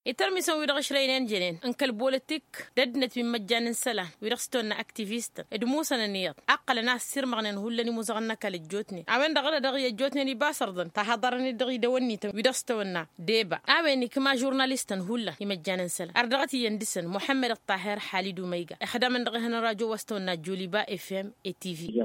يترمي سوي دغش رينين جنين انك البوليتيك ددنت من مجان سلا ويرستون اكتيفيست ادموسنا نيات اقل ناس سير مغنن هولني مزغنا كالجوتني امن دغلا دغي جوتني باسردن تحضرني دغي دوني ويدستونا ديبا امني كما جورناليستن هولا يمجان سلا اردغتي يندسن محمد الطاهر خالد ميغا اخدام دغي هنا راديو وستونا جوليبا اف ام اي تي في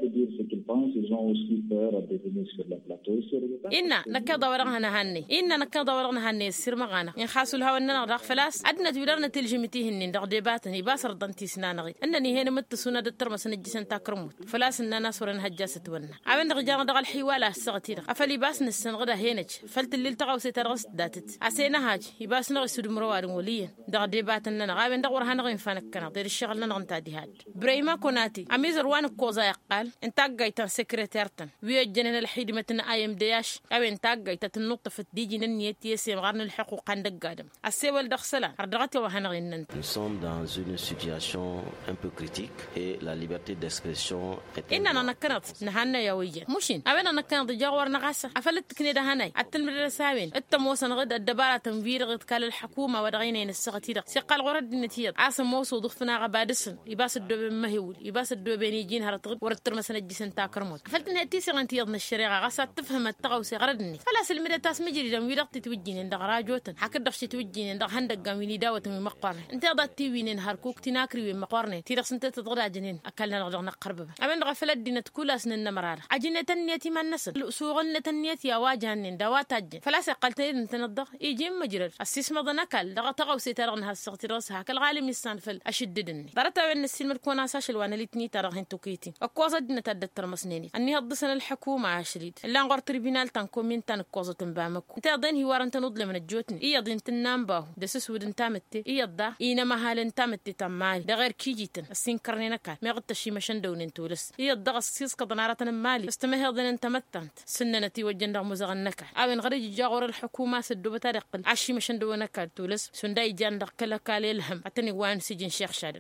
إننا نكذا ورغنا هني إننا نكذا ورغنا هني السير مغانا إن خاسوا الهوا إننا رغ فلاس عدنا تودرنا تلجمتيه إن دغ ديباتني باسر دنتي سنانغي إنني هنا متسونا دتر مسنا جسن تاكرموت فلاس إننا ناس ورنا هجاسة ونا عمن دغ جانا دغ الحوالة السغتير أفلي باس نسن غدا هينج فلت الليل تغاوسي ترغس داتت عسينا هاج يباس نغي سود مروار وليا دغ ديباتنا نغاوين دغ ورهنا غين فانكنا دير الشغل نغنتا دي هاد بريما كوناتي أميزر وان كوزا يقال انت جايتان سكرتيرتن ويجنن الحيد متن ايم دياش او انت جايتا النقطه في ديجي نيتي سي غارن الحقوق عندك قادم السيول دخسلا ردغتي وهنا غينن Nous sommes dans une situation un peu critique et la liberté d'expression est إننا نكنت نهنا يا ويجن مشين أبينا نكنت جاور نغاسة أفلت كنيدا هناي التلميذ ساوين التموسن غد الدبارة تنفير غد كال الحكومة ودغينا السغتيرة سقال غرد النتيجة عاصم موسو ضفنا غبادسن يباس الدوب مهول يباس الدوب يجين هرتغب ورتر مثلا جسن تاكرموت فلت نهتي سغنتي من الشريعة غاسة تفهم التغوسي غردني فلا سلمي تاس مجري دم ويرقت توجين عند غراجوتن حكد دخش توجين عند هندق قاميني داوة من مقارنة انت ضات تيوين هاركوك تناكري من مقارنة تيرس انت تضغط جنين أكلنا رجعنا قربة أمن غفلت دينة كل أسن النمرار عجنة النيتي من نسل سوغنة النيتي يا واجهن دوات أجن فلا سقلتين انت نضغ يجي مجرر السيس مضنكل دغ تغوسي ترغن هالسغتي راسها كالغالم يستنفل أشددني درتا وين السلم الكون أساش الوانا لتني ترغن توكيتي أكوزا دينة تدتر مسنيني أني هضسنا الحكومة عشريد إلا نغور تريبينال تنكومين تنكوزا تنبامكو انت أضين هي انت نضل من الجوتني إيا ضين تنامباهو دسس ودن تامتي إيا الضا إينا مهالن تامتي تمالي دا غير كيجيتن السين كرنينكال ما يغد تشي مشان دونين تولس إيا الضا غسيس قضنارة مالي استمهي ضين انت متنت سننتي وجن دا مزغنكال أوين غريج جاغور الحكومة سدو بتارقل عشي مشان دونكال تولس سنداي جان دا كلا كالي الهم أتني وان سجن شيخ شادر